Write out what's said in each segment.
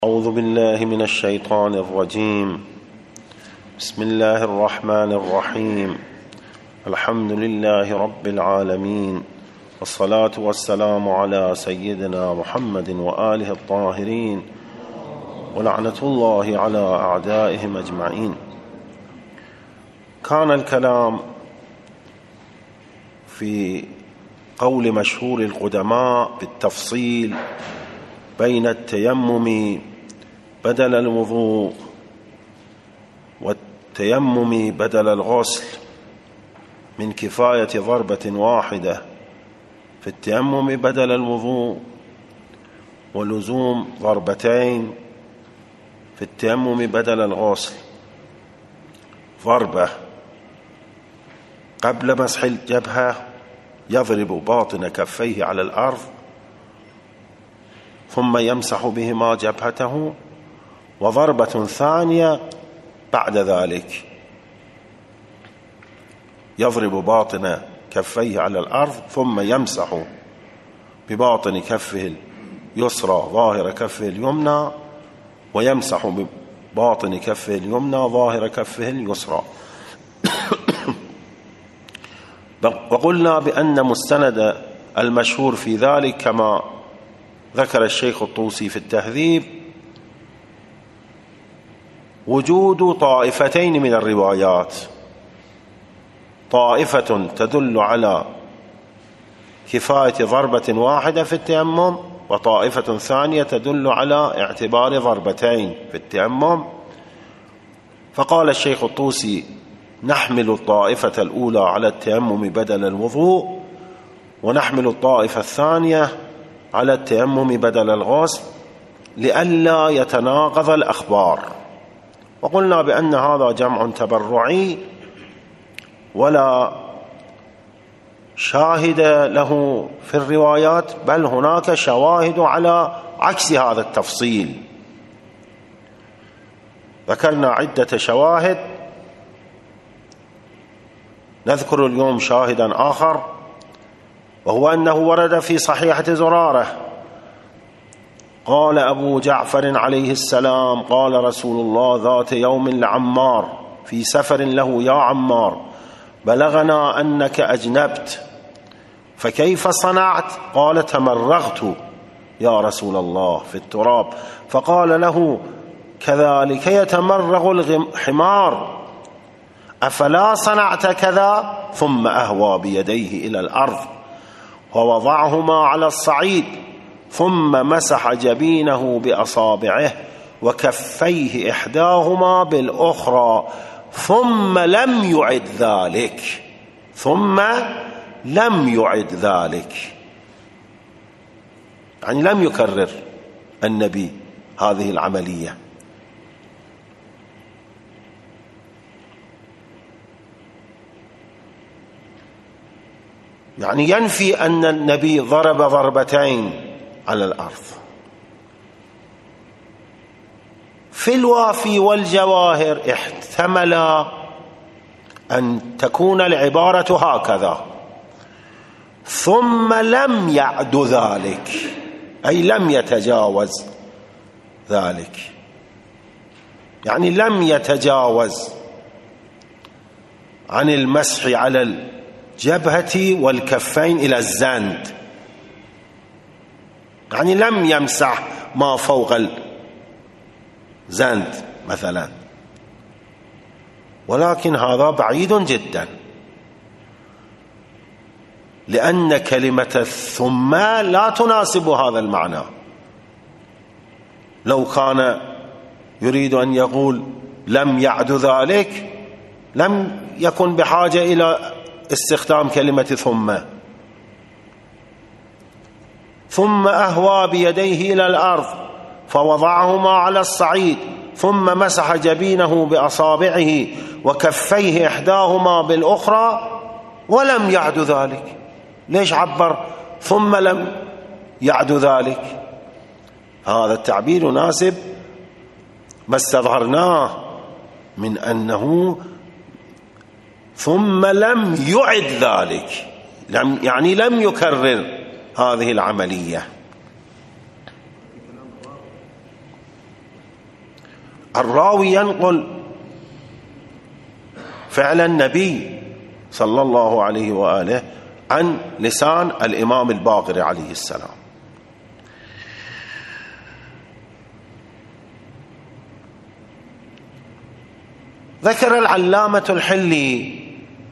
أعوذ بالله من الشيطان الرجيم. بسم الله الرحمن الرحيم. الحمد لله رب العالمين، والصلاة والسلام على سيدنا محمد وآله الطاهرين، ولعنة الله على أعدائهم أجمعين. كان الكلام في قول مشهور القدماء بالتفصيل بين التيمم بدل الوضوء والتيمم بدل الغسل، من كفاية ضربة واحدة في التيمم بدل الوضوء، ولزوم ضربتين في التيمم بدل الغسل. ضربة قبل مسح الجبهة يضرب باطن كفيه على الأرض ثم يمسح بهما جبهته، وضربة ثانية بعد ذلك يضرب باطن كفيه على الأرض ثم يمسح بباطن كفه اليسرى ظاهر كفه اليمنى، ويمسح بباطن كفه اليمنى ظاهر كفه اليسرى. وقلنا بأن مستند المشهور في ذلك كما ذكر الشيخ الطوسي في التهذيب وجود طائفتين من الروايات، طائفة تدل على كفاية ضربة واحدة في التيمم، وطائفة ثانية تدل على اعتبار ضربتين في التيمم. فقال الشيخ الطوسي: نحمل الطائفة الأولى على التيمم بدل الوضوء، ونحمل الطائفة الثانية على التيمم بدل الغسل، لئلا يتناقض الأخبار. وقلنا بأن هذا جمع تبرعي ولا شاهد له في الروايات، بل هناك شواهد على عكس هذا التفصيل. ذكرنا عدة شواهد، نذكر اليوم شاهدا آخر، وهو أنه ورد في صحيحة زرارة قال أبو جعفر عليه السلام: قال رسول الله ذات يوم لعمار في سفر له: يا عمار، بلغنا أنك أجنبت، فكيف صنعت؟ قال: تمرغت يا رسول الله في التراب. فقال له: كذلك يتمرغ الحمار، أفلا صنعت كذا؟ ثم أهوى بيديه إلى الأرض ووضعهما على الصعيد، ثم مسح جبينه بأصابعه وكفيه إحداهما بالأخرى، ثم لم يعد ذلك، يعني لم يكرر النبي هذه العملية. يعني ينفي أن النبي ضرب ضربتين على الأرض. في الوافي والجواهر احتمل أن تكون العبارة هكذا: ثم لم يعد ذلك، أي لم يتجاوز ذلك، يعني لم يتجاوز عن المسح على الجبهة والكفين إلى الزند، يعني لم يمسح ما فوق الزند مثلا. ولكن هذا بعيد جدا، لأن كلمة ثم لا تناسب هذا المعنى. لو كان يريد أن يقول لم يعد ذلك لم يكن بحاجة إلى استخدام كلمة ثم أهوى بيديه إلى الأرض فوضعهما على الصعيد، ثم مسح جبينه بأصابعه وكفيه إحداهما بالأخرى ولم يعد ذلك. ليش عبر ثم لم يعد ذلك؟ هذا التعبير يناسب ما استظهرناه من أنه ثم لم يعد ذلك، يعني لم يكرر هذه العملية. الراوي ينقل فعل النبي صلى الله عليه وآله عن لسان الإمام الباقر عليه السلام. ذكر العلامة الحلي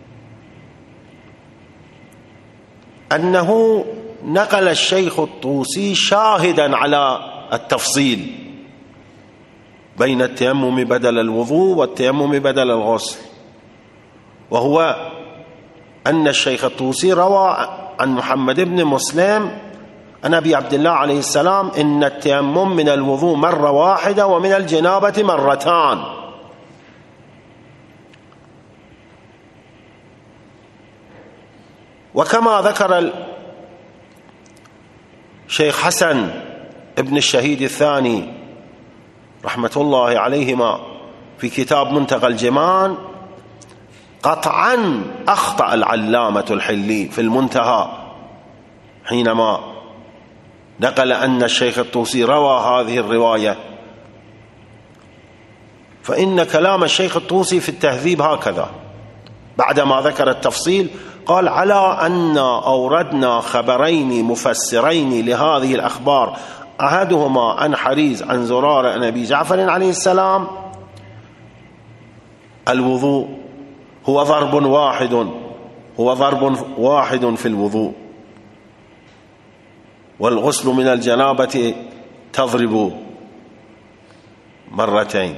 أنه نقل الشيخ الطوسي شاهدا على التفصيل بين التيمم بدل الوضوء والتيمم بدل الغسل، وهو أن الشيخ الطوسي روى عن محمد بن مسلم عن أبي عبد الله عليه السلام إن التيمم من الوضوء مرة واحدة ومن الجنابة مرتان. وكما ذكر الشيخ حسن ابن الشهيد الثاني رحمة الله عليهما في كتاب منتقى الجمان، قطعا أخطأ العلامة الحلي في المنتهى حينما نقل أن الشيخ الطوسي روى هذه الرواية، فإن كلام الشيخ الطوسي في التهذيب هكذا بعدما ذكر التفصيل قال: على أن أوردنا خبرين مفسرين لهذه الأخبار، أحدهما عن حريز عن زرارة عن أبي جعفر عليه السلام الوضوء هو ضرب واحد في الوضوء، والغسل من الجنابة تضرب مرتين.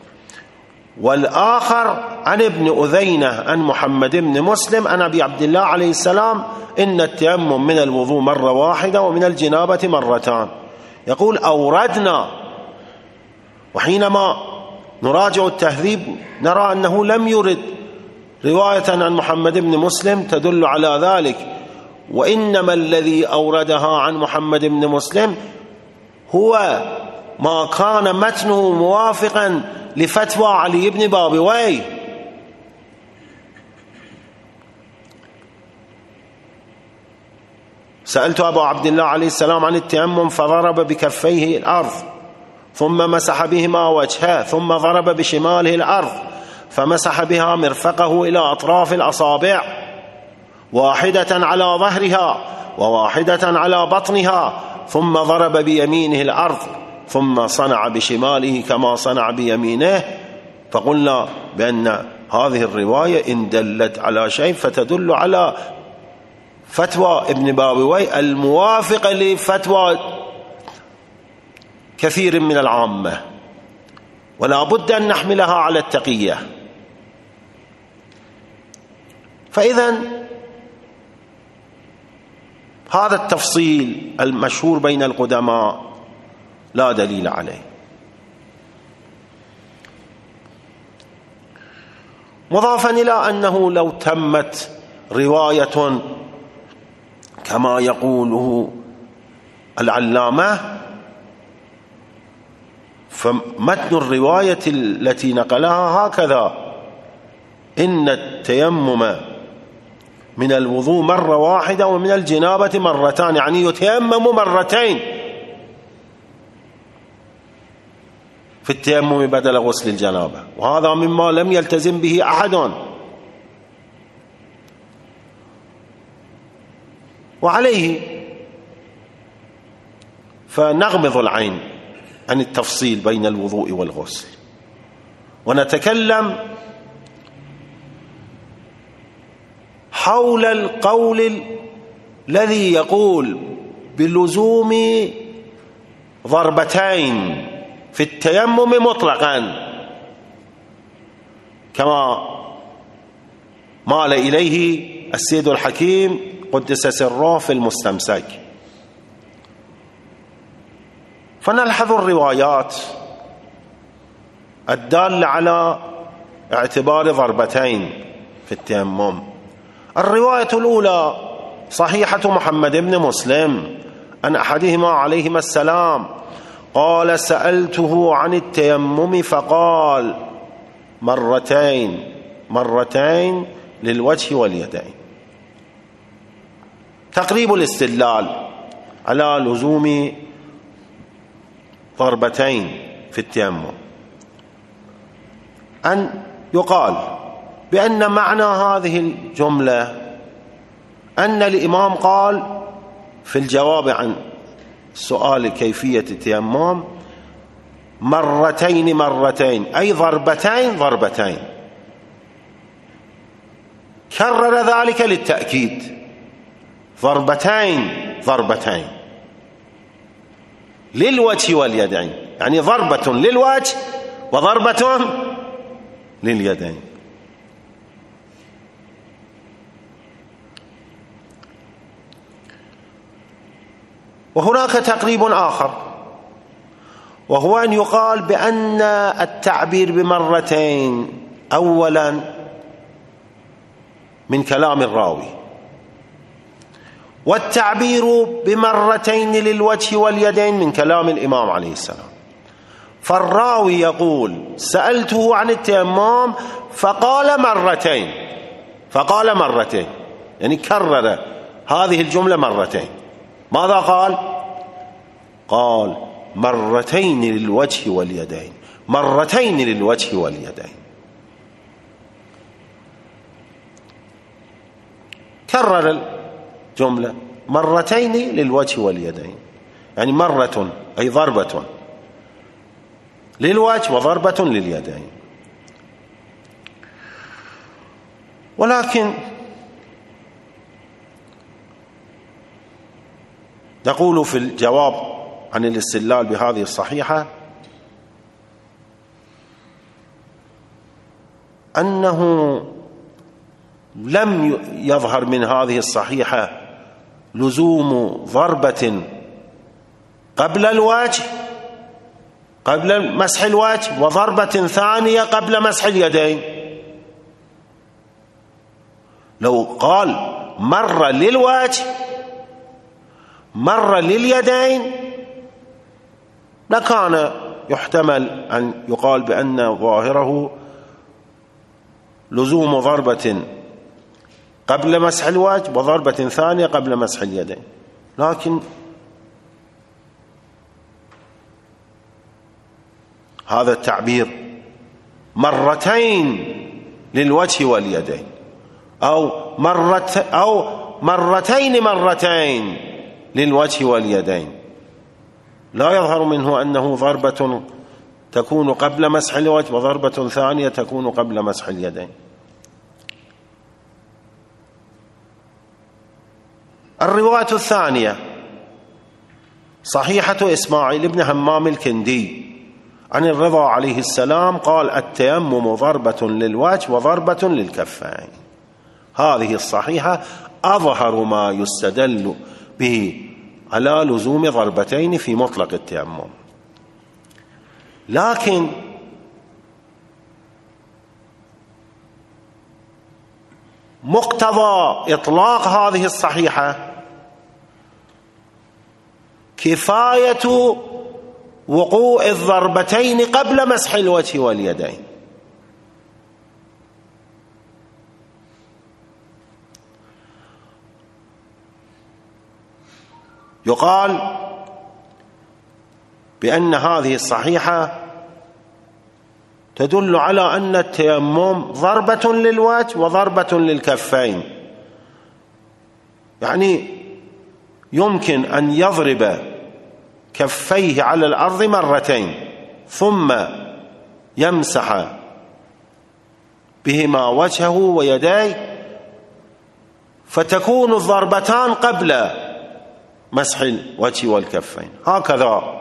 والآخر عن ابن أذينة عن محمد بن مسلم عن أبي عبد الله عليه السلام إن التيمم من الوضوء مرة واحدة ومن الجنابة مرتان. يقول أوردنا، وحينما نراجع التهذيب نرى أنه لم يرد رواية عن محمد بن مسلم تدل على ذلك، وإنما الذي أوردها عن محمد بن مسلم هو ما كان متنه موافقا لفتوى علي بن بابويه. سألت أبا عبد الله عليه السلام عن التيمم فضرب بكفيه الأرض ظم مسح بهما وجهه، ثم ضرب بشماله الأرض فمسح بها مرفقه إلى أطراف الأصابع، واحدة على ظهرها وواحدة على بطنها، ثم ضرب بيمينه الأرض ثم صنع بشماله كما صنع بيمينه. فقلنا بأن هذه الرواية إن دلت على شيء فتدل على فتوى ابن بابويه الموافقة لفتوى كثير من العامة، ولا بد أن نحملها على التقية. فإذا هذا التفصيل المشهور بين القدماء لا دليل عليه. مضافا إلى أنه لو تمت رواية كما يقوله العلامة، فمتن الرواية التي نقلها هكذا: إن التيمم من الوضوء مرة واحدة ومن الجنابة مرتان، يعني يتيمم مرتين في التيمم بدل غسل الجنابة، وهذا مما لم يلتزم به أحد. وعليه فنغمض العين عن التفصيل بين الوضوء والغسل، ونتكلم حول القول الذي يقول بلزوم ضربتين في التيمم مطلقا، كما مال إليه السيد الحكيم قدس سره في المستمسك. فنلحظ الروايات الدالة على اعتبار ضربتين في التيمم. الرواية الأولى صحيحة محمد بن مسلم عن أحدهما عليهما السلام قال: سألته عن التيمم فقال: مرتين للوجه واليدين. تقريب الاستدلال على لزوم ضربتين في التيمم. أن يقال بأن معنى هذه الجملة أن الإمام قال في الجواب عن سؤال كيفية التيمم مرتين مرتين، أي ضربتين ضربتين، كرر ذلك للتأكيد، ضربتين ضربتين للوجه واليدين، يعني ضربة للوجه وضربة لليدين. وهناك تقريب آخر، وهو أن يقال بأن التعبير بمرتين أولا من كلام الراوي، والتعبير بمرتين للوجه واليدين من كلام الإمام عليه السلام. فالراوي يقول سألته عن التيمم فقال مرتين، يعني كرر هذه الجملة مرتين. ماذا قال؟ قال مرتين للوجه واليدين، مرتين للوجه واليدين، كرر الجملة مرتين للوجه واليدين، يعني مرة أي ضربة للوجه وضربة لليدين. ولكن نقول في الجواب عن الاستدلال بهذه الصحيحة أنه لم يظهر من هذه الصحيحة لزوم ضربة قبل الوجه قبل مسح الوجه وضربة ثانية قبل مسح اليدين. لو قال مرة للوجه مرة لليدين لكان يحتمل أن يقال بأن ظاهره لزوم ضربة قبل مسح الوجه وضربة ثانية قبل مسح اليدين، لكن هذا التعبير مرتين للوجه واليدين أو مرتين مرتين للوجه واليدين لا يظهر منه أنه ضربة تكون قبل مسح الوجه وضربة ثانية تكون قبل مسح اليدين. الرواية الثانية صحيحة إسماعيل بن همام الكندي عن الرضا عليه السلام قال التيمم ضربة للوجه وضربة للكفين. هذه الصحيحة أظهر ما يستدل به على لزوم ضربتين في مطلق التيمم، لكن مقتضى إطلاق هذه الصحيحة كفاية وقوع الضربتين قبل مسح الوجه واليدين. يقال بأن هذه الصحيحة تدل على أن التيمم ضربة للوجه وضربة للكفين، يعني يمكن أن يضرب كفيه على الأرض مرتين ثم يمسح بهما وجهه ويديه فتكون الضربتان قبل مسح الوجه والكفين. هكذا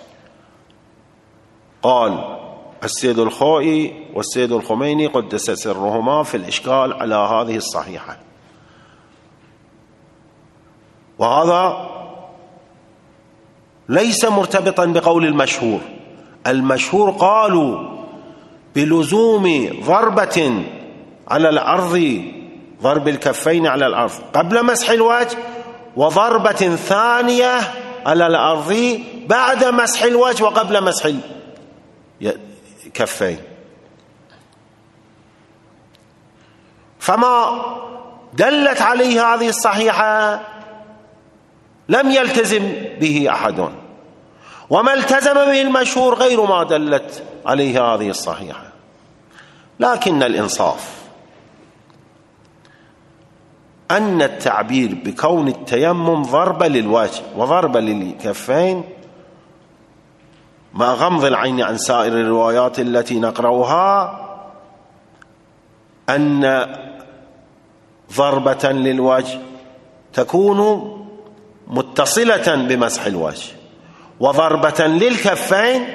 قال السيد الخوئي والسيد الخميني قدس سرهما في الإشكال على هذه الصحيحة. وهذا ليس مرتبطا بقول المشهور. المشهور قالوا بلزوم ضربة على الأرض، ضرب الكفين على الأرض قبل مسح الوجه، وضربة ثانية على الأرض بعد مسح الوجه وقبل مسح الكفين. فما دلت عليه هذه الصحيحة لم يلتزم به أحد، وما التزم به المشهور غير ما دلت عليه هذه الصحيحة. لكن الإنصاف أن التعبير بكون التيمم ضربة للوجه وضربة للكفين مع غمض العين عن سائر الروايات التي نقرأها أن ضربة للوجه تكون متصلة بمسح الوجه، وضربة للكفين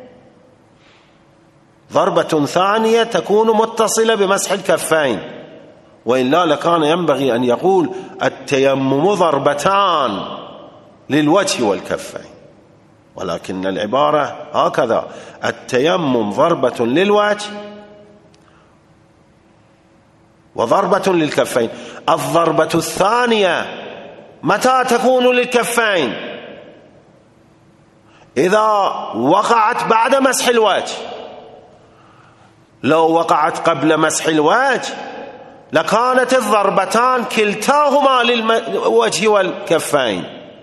ضربة ثانية تكون متصلة بمسح الكفين، وإلا لكان ينبغي أن يقول التيمم ضربتان للوجه والكفين، ولكن العبارة هكذا: التيمم ضربة للوجه وضربة للكفين. الضربة الثانية متى تكون للكفين؟ إذا وقعت بعد مسح الوجه. لو وقعت قبل مسح الوجه لكانت الضربتان كلتاهما للوجه والكفين.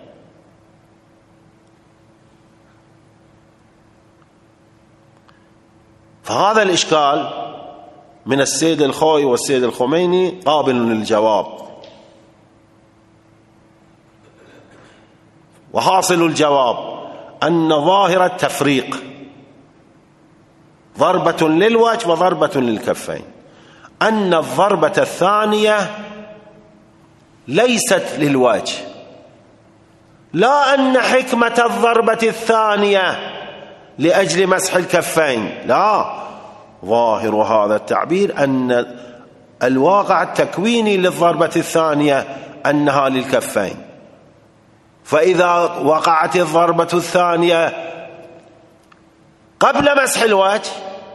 فهذا الإشكال من السيد الخوئي والسيد الخميني قابل للجواب، وحاصل الجواب أن ظاهر التفريق ضربة للوجه وضربة للكفين، أن الضربة الثانية ليست للوجه، لا أن حكمة الضربة الثانية لأجل مسح الكفين، لا، ظاهر هذا التعبير أن الواقع التكويني للضربة الثانية أنها للكفين. فإذا وقعت الضربة الثانية قبل مسح الوجه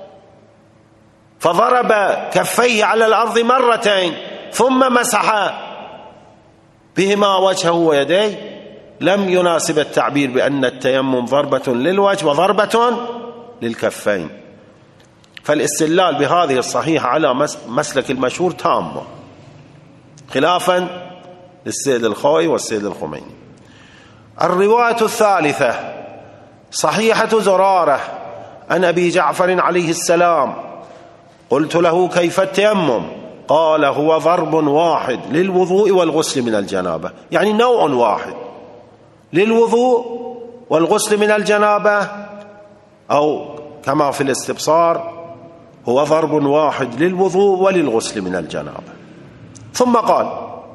فضرب كفيه على الأرض مرتين ثم مسح بهما وجهه ويديه، لم يناسب التعبير بأن التيمم ضربة للوجه وضربة للكفين. فالاستدلال بهذه الصحيحة على مسلك المشهور تام، خلافا للسيد الخوئي والسيد الخميني. الرواية الثالثة صحيحة زرارة عن أبي جعفر عليه السلام: قلت له: كيف التيمم؟ قال: هو ضرب واحد للوضوء والغسل من الجنابة، يعني نوع واحد للوضوء والغسل من الجنابة، أو كما في الاستبصار هو ضرب واحد للوضوء وللغسل من الجنابة. ثم قال،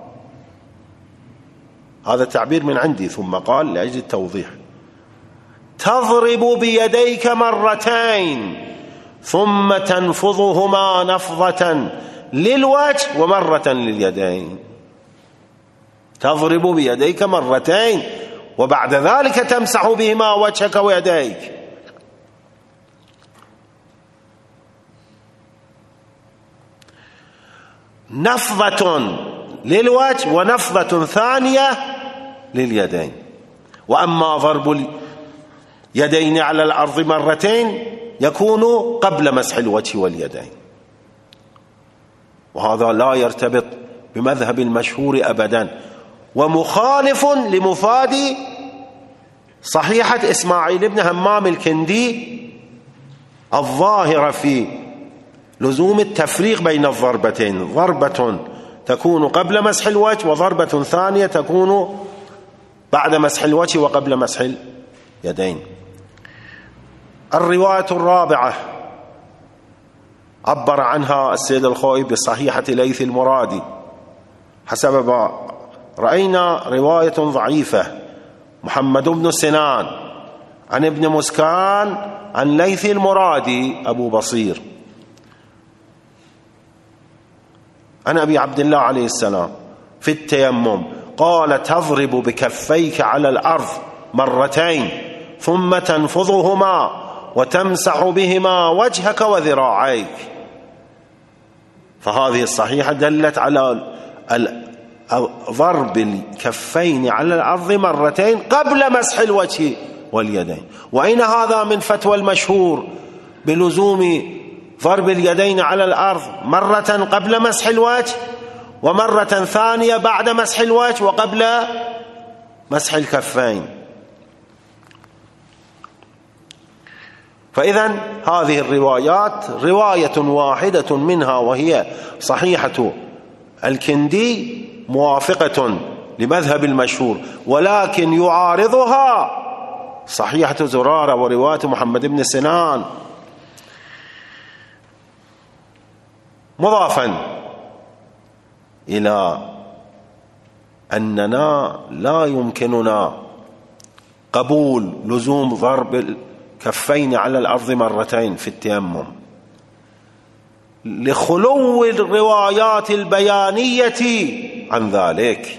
هذا التعبير من عندي، ثم قال لأجل التوضيح: تضرب بيديك مرتين ثم تنفضهما نفضة للوجه ومرة لليدين. تضرب بيديك مرتين وبعد ذلك تمسح بهما وجهك ويديك. نفضة للوجه ونفضة ثانية لليدين. وأما ضرب اليدين على الأرض مرتين يكون قبل مسح الوجه واليدين، وهذا لا يرتبط بمذهب المشهور أبدا، ومخالف لمفاد صحيحة إسماعيل بن همام الكندي الظاهرة في لزوم التفريق بين الضربتين، ضربة تكون قبل مسح الوجه وضربة ثانية تكون بعد مسح الوجه وقبل مسح اليدين. الرواية الرابعة عبر عنها السيد الخوئي بصحيحة ليث المرادي حسب ما رأينا، رواية ضعيفة، محمد بن سنان عن ابن مسكان عن ليث المرادي أبو بصير عن أبي عبد الله عليه السلام في التيمم قال: تضرب بكفيك على الأرض مرتين ثم تنفضهما وتمسح بهما وجهك وذراعيك. فهذه الصحيحة دلت على ضرب الكفين على الأرض مرتين قبل مسح الوجه واليدين. وأين هذا من فتوى المشهور بلزوم ضرب اليدين على الأرض مرة قبل مسح الوجه ومرة ثانية بعد مسح الوجه وقبل مسح الكفين؟ فإذن هذه الروايات رواية واحدة منها وهي صحيحة الكندي موافقة لمذهب المشهور، ولكن يعارضها صحيحة زرارة ورواية محمد بن سنان، مضافا إلى أننا لا يمكننا قبول لزوم ضرب الكفين على الأرض مرتين في التيمم لخلو الروايات البيانية عن ذلك.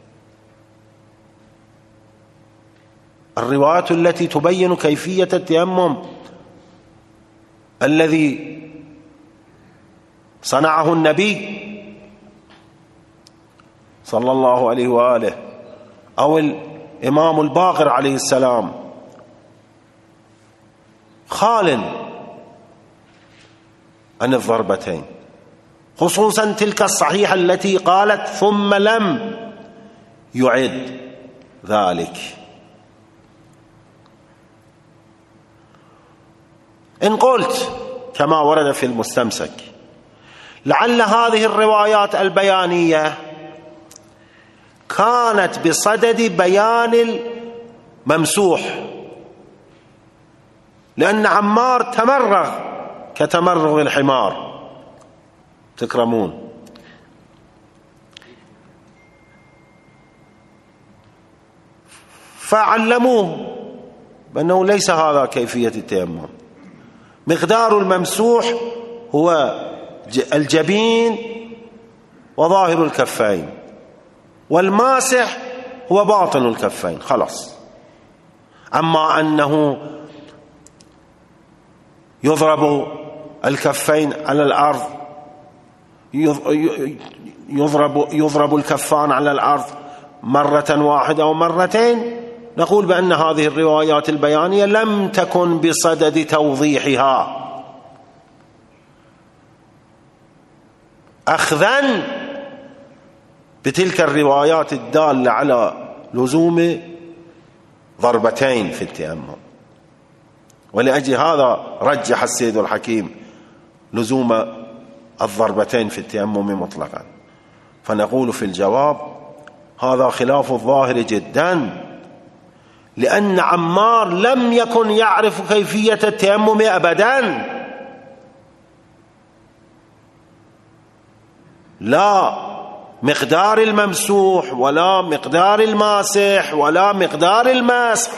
الروايات التي تبين كيفية التيمم الذي صنعه النبي صلى الله عليه وآله أو الإمام الباقر عليه السلام خال عن الضربتين، خصوصا تلك الصحيحة التي قالت ثم لم يعد ذلك. إن قلت كما ورد في المستمسك لعل هذه الروايات البيانية كانت بصدد بيان الممسوح، لأن عمار تمرغ كتمرغ الحمار، تكرمون، فعلموه بأنه ليس هذا كيفية التيمم. مقدار الممسوح هو الجبين وظاهر الكفين، والماسح هو باطن الكفين، خلاص. أما أنه يضرب الكفين على الأرض، يضرب الكفان على الأرض مرة واحدة أو مرتين، نقول بأن هذه الروايات البيانية لم تكن بصدد توضيحها، أخذا بتلك الروايات الدالة على لزوم ضربتين في التيمم. ولأجل هذا رجح السيد الحكيم لزوم الضربتين في التيمم مطلقا. فنقول في الجواب هذا خلاف الظاهر جدا، لأن عمار لم يكن يعرف كيفية التيمم أبدا، لا مقدار الممسوح ولا مقدار الماسح ولا مقدار المسح.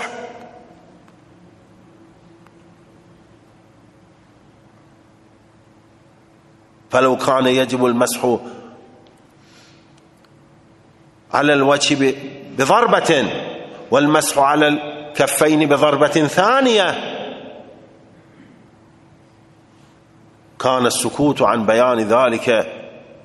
فلو كان يجب المسح على الوجه بضربة والمسح على الكفين بضربة ثانية، كان السكوت عن بيان ذلك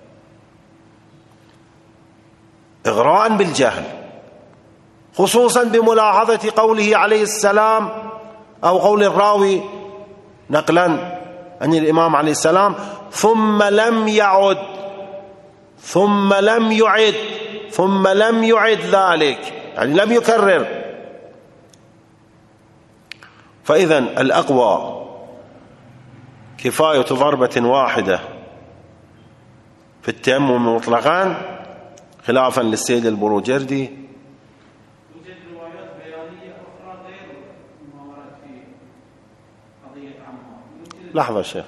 إغراء بالجهل، خصوصا بملاحظة قوله عليه السلام أو قول الراوي نقلا عن الإمام عليه السلام ثم لم يعد ثم لم يعد ثم لم يعد ذلك، يعني لم يكرر. فإذن الأقوى كفاية ضربة واحدة في التيمم مطلقا، خلافا للسيد البروجردي. توجد روايات بيانية أخرى غير ما ورد في قضية عمار. لحظة شيخ،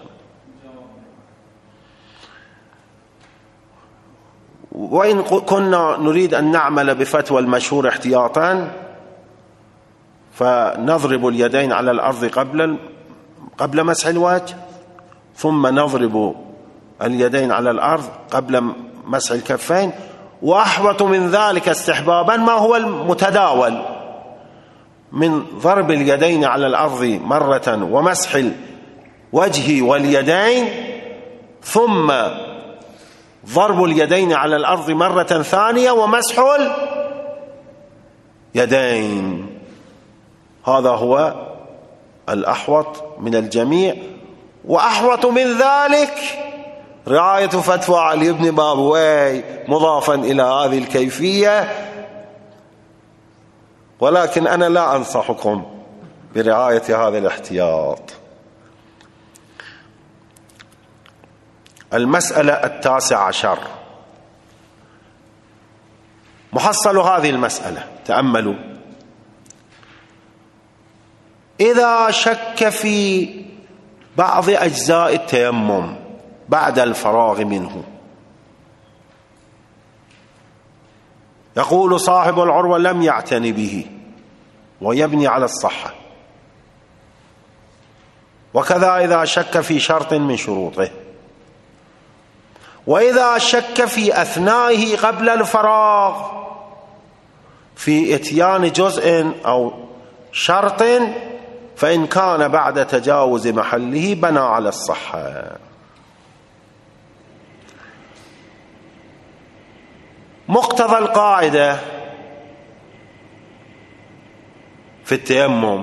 وإن كنا نريد أن نعمل بفتوى المشهور احتياطا فنضرب اليدين على الأرض قبل مسح الوجه، ثم نضرب اليدين على الأرض قبل مسح الكفين، وأحوط من ذلك استحبابا ما هو المتداول من ضرب اليدين على الأرض مرة ومسح الوجه واليدين، ثم ضرب اليدين على الأرض مرة ثانية ومسح اليدين. هذا هو الأحوط من الجميع. وأحوط من ذلك رعاية فتوى علي بن بابوي مضافا إلى هذه الكيفية، ولكن أنا لا أنصحكم برعاية هذا الاحتياط. المسألة 19. محصل هذه المسألة، تأملوا: إذا شك في بعض أجزاء التيمم بعد الفراغ منه، يقول صاحب العروة: لم يعتني به، ويبني على الصحة. وكذا إذا شك في شرط من شروطه. وإذا شك في أثنائه قبل الفراغ في إتيان جزء أو شرط، فإن كان بعد تجاوز محله بنى على الصحة. مقتضى القاعدة في التيمم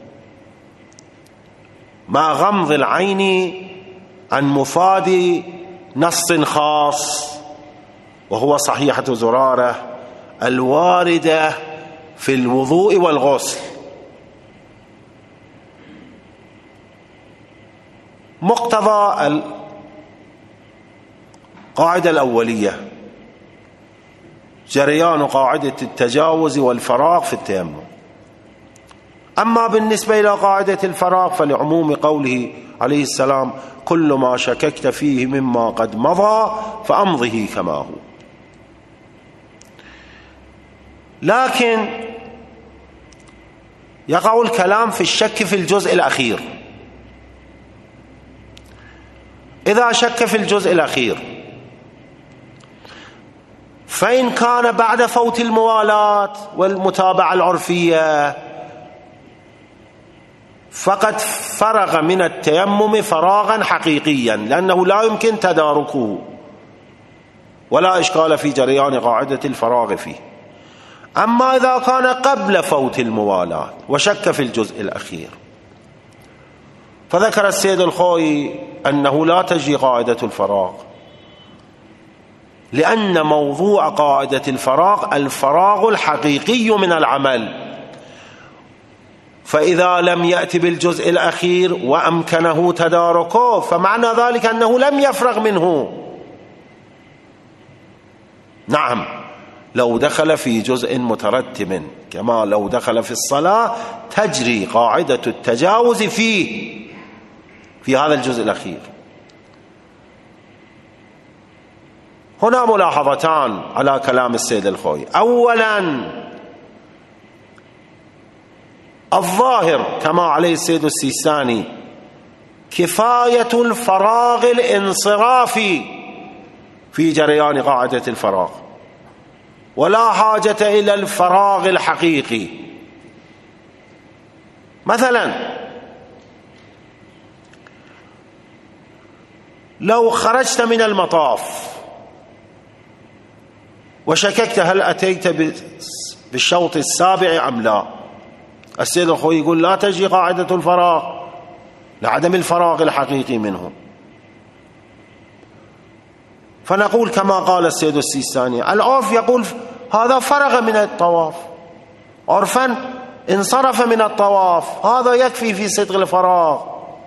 مع غمض العين عن مفاد نص خاص، وهو صحيحة زرارة الواردة في الوضوء والغسل. مقتضى القاعدة الأولية جريان قاعدة التجاوز والفراغ في التيمم. أما بالنسبة إلى قاعدة الفراغ فلعموم قوله عليه السلام: كل ما شككت فيه مما قد مضى فأمضه كما هو. لكن يقع الكلام في الشك في الجزء الأخير. إذا شك في الجزء الأخير فإن كان بعد فوت الموالاة والمتابعة العرفية فقد فرغ من التيمم فراغا حقيقيا، لأنه لا يمكن تداركه ولا إشكال في جريان قاعدة الفراغ فيه. أما إذا كان قبل فوت الموالاة وشك في الجزء الأخير، فذكر السيد الخوئي أنه لا تجري قاعدة الفراغ، لأن موضوع قاعدة الفراغ الحقيقي من العمل، فإذا لم يأتي بالجزء الأخير وأمكنه تداركه فمعنى ذلك أنه لم يفرغ منه. نعم، لو دخل في جزء مترتب كما لو دخل في الصلاة تجري قاعدة التجاوز في هذا الجزء الأخير. هنا ملاحظتان على كلام السيد الخوئي. أولا، الظاهر كما عليه السيد السيستاني كفاية الفراغ الانصرافي في جريان قاعدة الفراغ، ولا حاجة إلى الفراغ الحقيقي. مثلا لو خرجت من المطاف وشككت هل أتيت بالشوط السابع أم لا، السيد الخوئي يقول لا تجري قاعدة الفراغ لعدم الفراغ الحقيقي منه. فنقول كما قال السيد السيستاني: العرف يقول هذا فرغ من الطواف، عرفا انصرف من الطواف، هذا يكفي في صدق الفراغ.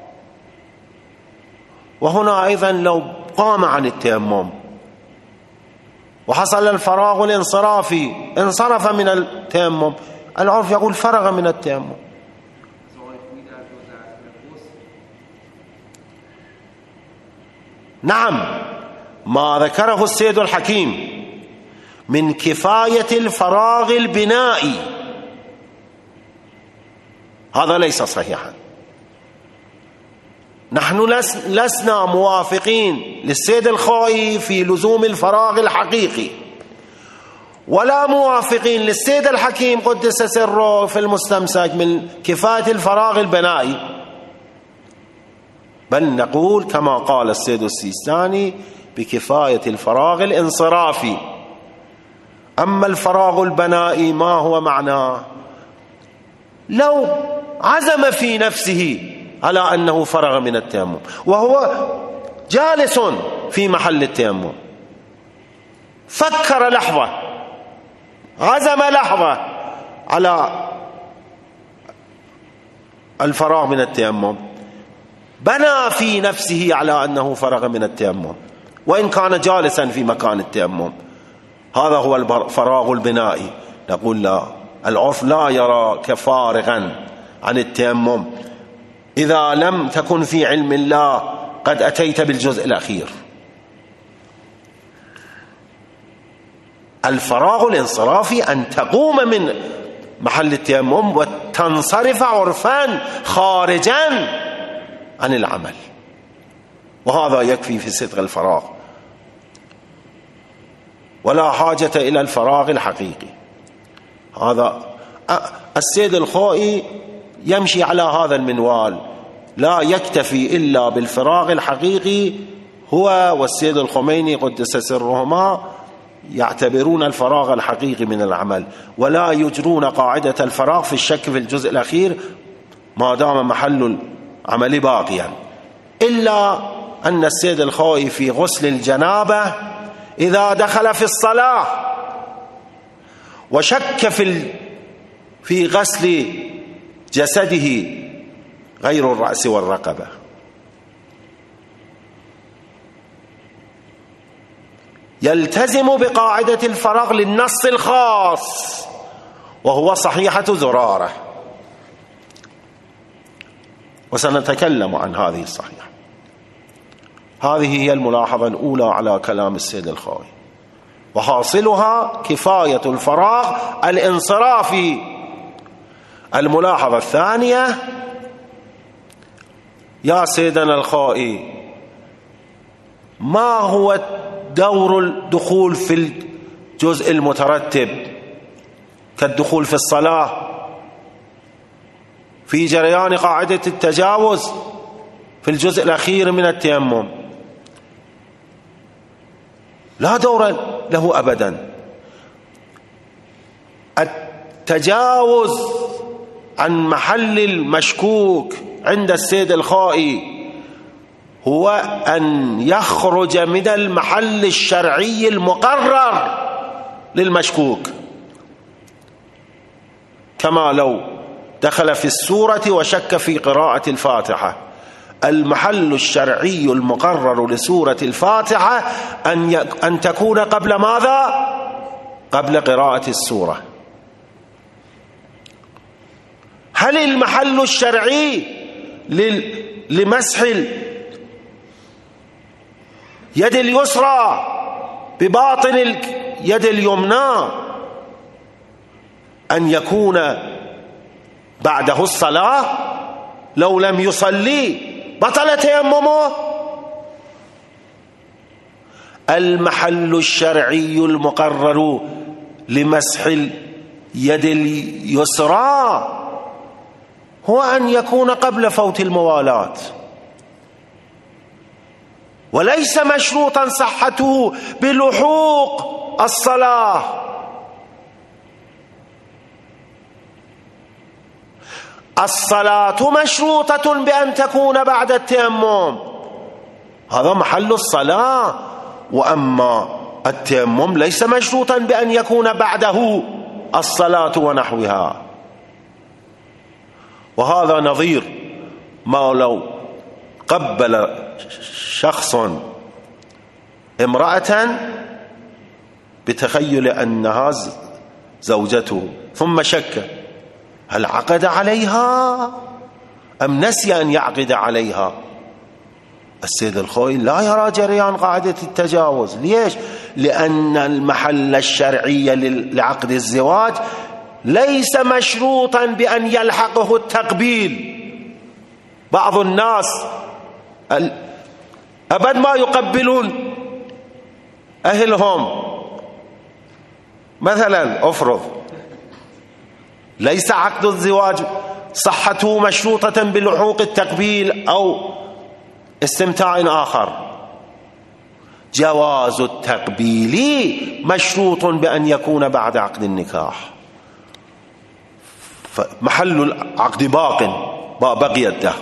وهنا أيضا لو قام عن التيمم وحصل الفراغ الانصرافي، انصرف من التيمم، العرف يقول فرغ من التيمم. نعم، ما ذكره السيد الحكيم من كفاية الفراغ البنائي هذا ليس صحيحا. نحن لسنا موافقين للسيد الخوئي في لزوم الفراغ الحقيقي، ولا موافقين للسيد الحكيم قدس سره في المستمسك من كفاية الفراغ البنائي، بل نقول كما قال السيد السيستاني بكفاية الفراغ الانصرافي. أما الفراغ البنائي ما هو معناه؟ لو عزم في نفسه على أنه فرغ من التيمم وهو جالس في محل التيمم، فكر لحظة، عزم لحظة على الفراغ من التيمم، بنى في نفسه على أنه فرغ من التيمم، وإن كان جالسا في مكان التيمم. هذا هو الفراغ البنائي. نقول لا، العرف لا يراك فارغا عن التيمم إذا لم تكن في علم الله قد أتيت بالجزء الأخير. الفراغ الانصرافي أن تقوم من محل التيمم وتنصرف عرفا خارجا عن العمل، وهذا يكفي في صدق الفراغ، ولا حاجة إلى الفراغ الحقيقي. هذا السيد الخوئي يمشي على هذا المنوال، لا يكتفي إلا بالفراغ الحقيقي. هو والسيد الخميني قدس سرهما يعتبرون الفراغ الحقيقي من العمل، ولا يجرون قاعدة الفراغ في الشك في الجزء الأخير ما دام محل العمل باقيا. إلا أن السيد الخوئي في غسل الجنابة إذا دخل في الصلاة وشك في غسل جسده غير الرأس والرقبة، يلتزم بقاعدة الفراغ للنص الخاص وهو صحيحة زرارة، وسنتكلم عن هذه الصحيحة. هذه هي الملاحظة الأولى على كلام السيد الخوئي، وحاصلها كفاية الفراغ الانصرافي. الملاحظة الثانية: يا سيدنا الخوئي، ما هو دور الدخول في الجزء المترتب كالدخول في الصلاة في جريان قاعدة التجاوز في الجزء الأخير من التيمم؟ لا دور له أبدا. التجاوز عن محل المشكوك عند السيد الخوئي هو أن يخرج من المحل الشرعي المقرر للمشكوك، كما لو دخل في السورة وشك في قراءة الفاتحة. المحل الشرعي المقرر لسورة الفاتحة أن تكون قبل ماذا؟ قبل قراءة السورة. هل المحل الشرعي لمسح اليد اليسرى بباطن اليد اليمنى أن يكون بعده الصلاة؟ لو لم يصلي بطل تيممه. المحل الشرعي المقرر لمسح اليد اليسرى هو أن يكون قبل فوت الموالاة، وليس مشروطا صحته بلحوق الصلاة. الصلاة مشروطة بأن تكون بعد التيمم، هذا محل الصلاة، وأما التيمم ليس مشروطا بأن يكون بعده الصلاة ونحوها. وهذا نظير ما لو قبل شخص امرأة بتخيل أنها زوجته ثم شك هل عقد عليها أم نسي أن يعقد عليها. السيد الخوئي لا يرى جريان قاعدة التجاوز. ليش؟ لأن المحل الشرعي لعقد الزواج ليس مشروطا بأن يلحقه التقبيل. بعض الناس أبد ما يقبلون أهلهم، مثلا أفرض ليس عقد الزواج صحته مشروطة بلحوق التقبيل أو استمتاع آخر. جواز التقبيل مشروط بأن يكون بعد عقد النكاح، فمحل العقد بقي الدهر.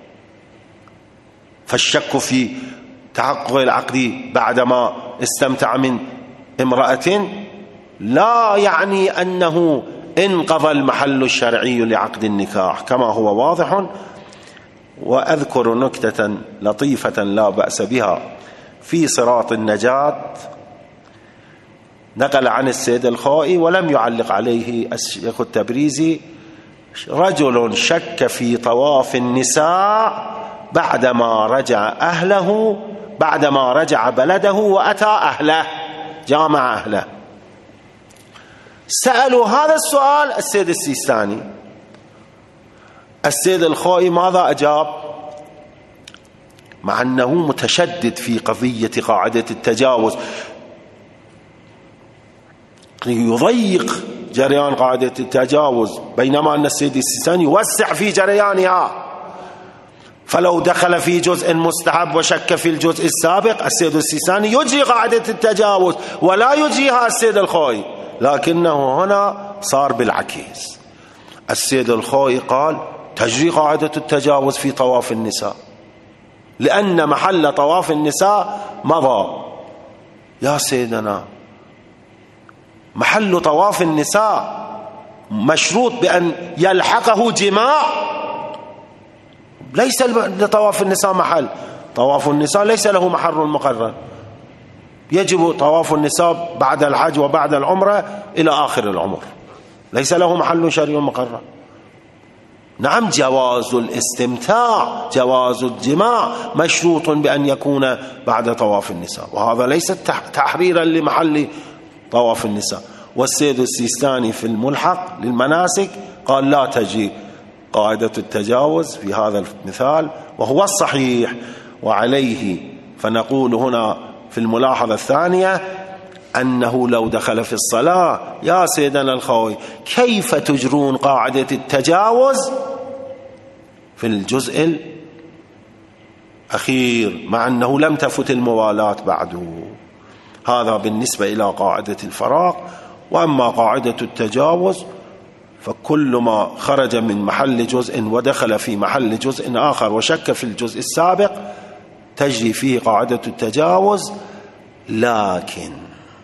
فالشك في تحقق العقد بعدما استمتع من امرأة لا يعني أنه انقضى المحل الشرعي لعقد النكاح كما هو واضح. وأذكر نكتة لطيفة لا بأس بها في صراط النجاة نقل عن السيد الخوئي ولم يعلق عليه الشيخ التبريزي: رجل شك في طواف النساء بعدما رجع بلده وأتى أهله، جامع أهله. سألوا هذا السؤال السيد السيستاني. السيد الخوئي ماذا أجاب؟ مع أنه متشدد في قضية قاعدة التجاوز، يضيق جريان قاعدة التجاوز، بينما أن السيد السيستاني يوسع في جريانها. فلو دخل في جزء مستحب وشك في الجزء السابق، السيد السيستاني يجري قاعدة التجاوز ولا يجريها السيد الخوئي، لكنه هنا صار بالعكس. السيد الخوئي قال: تجري قاعدة التجاوز في طواف النساء، لأن محل طواف النساء مضى. يا سيدنا، محل طواف النساء مشروط بأن يلحقه جماع، ليس لطواف النساء محل. طواف النساء ليس له محل مقرر، يجب طواف النساء بعد الحج وبعد العمرة إلى آخر العمر، ليس له محل شرعي مقرر. نعم، جواز الاستمتاع، جواز الجماع مشروط بأن يكون بعد طواف النساء، وهذا ليس تحريرا لمحل طواف النساء. والسيد السيستاني في الملحق للمناسك قال: لا تجري قاعدة التجاوز في هذا المثال، وهو الصحيح. وعليه فنقول هنا في الملاحظة الثانية أنه لو دخل في الصلاة: يا سيدنا الخوئي، كيف تجرون قاعدة التجاوز في الجزء الأخير مع أنه لم تفت الموالاة بعده؟ هذا بالنسبة إلى قاعدة الفراغ. وأما قاعدة التجاوز فكل ما خرج من محل جزء ودخل في محل جزء آخر وشك في الجزء السابق تجري فيه قاعدة التجاوز. لكن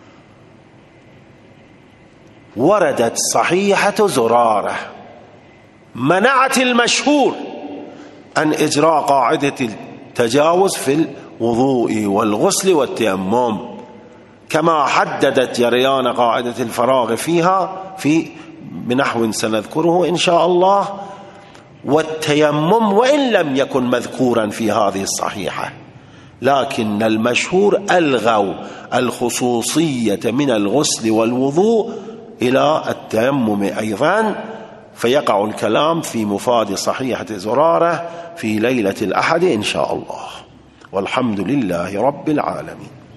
وردت صحيحة زرارة منعت المشهور عن إجراء قاعدة التجاوز في الوضوء والغسل والتيمم، كما حددت جريان قاعدة الفراغ فيها بنحو سنذكره إن شاء الله. والتيمم وإن لم يكن مذكورا في هذه الصحيحة، لكن المشهور ألغوا الخصوصية من الغسل والوضوء إلى التيمم أيضا، فيقع الكلام في مفاد صحيحة زرارة في ليلة الأحد إن شاء الله. والحمد لله رب العالمين.